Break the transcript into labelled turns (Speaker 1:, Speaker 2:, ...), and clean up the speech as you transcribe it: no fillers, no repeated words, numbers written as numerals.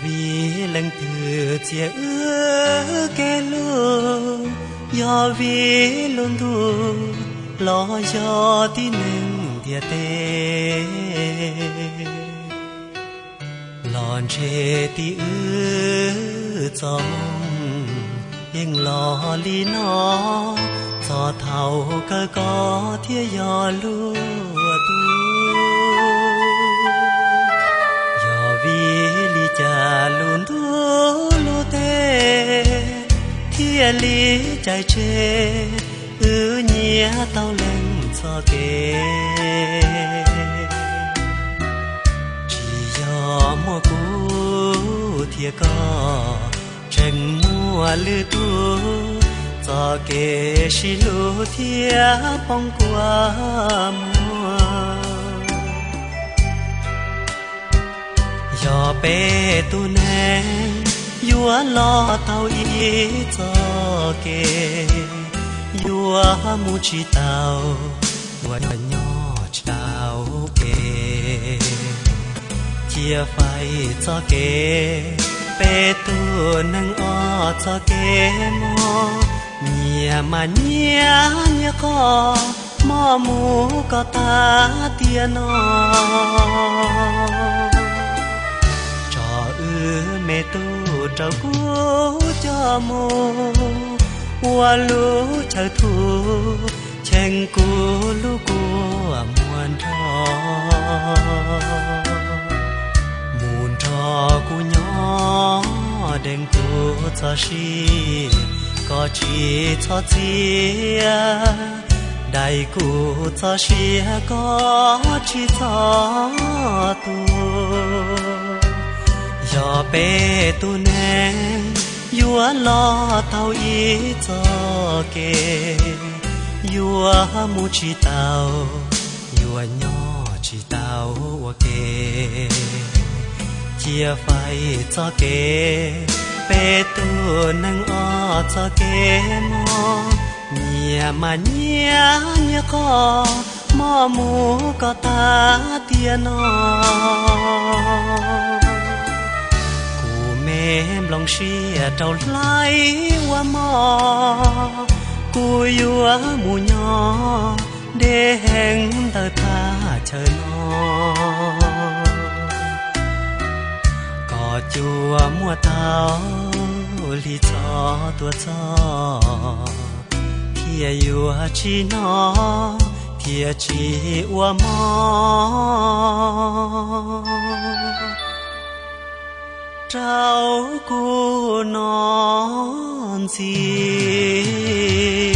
Speaker 1: vì lần từ chia ước kẻ lu do vì luôn thu lo cho tí nâng địa tê lòn chê tí ước trong nhưng lo li nó cho thầu cơ có thiết do lúa tu do vì li cha luôn tu lu tê thiết li chạy chê nhia tao lên cho kê chỉ do mua cũ thiết có tranh mua lư tu cho kê xí lù thiết bóng qua mùa do bê tu nè vua lo tao ý cho kê vua mu chi tao vua nhỏ tao kê chia phải cho kê bê tu nâng o cho kê mò nhẹ mà nhẹ nhẹ có mò mu có ta tiền nó cho mẹ tu trâu cú cho mù qua lũ chờ thu chèn cú lũ của muôn trò cú nhỏ đêm cú cho xí có chỉ cho chia đại cú cho xí có chỉ cho tu do bé tu nè vua lo tao ý cho kê vua mu chi tao vua nhỏ chi tao kê chia phải cho kê bé tu nâng o cho kê mò nhẹ mà nhẹ nhẹ có mò mu có ta tiền nó em lòng xia trâu lái qua mò cùi vua mù nhỏ để hẹn tờ ta chờ nó có chùa mua tao li cho tua cho thia vua chi nó thia chi qua mò trao cô non gì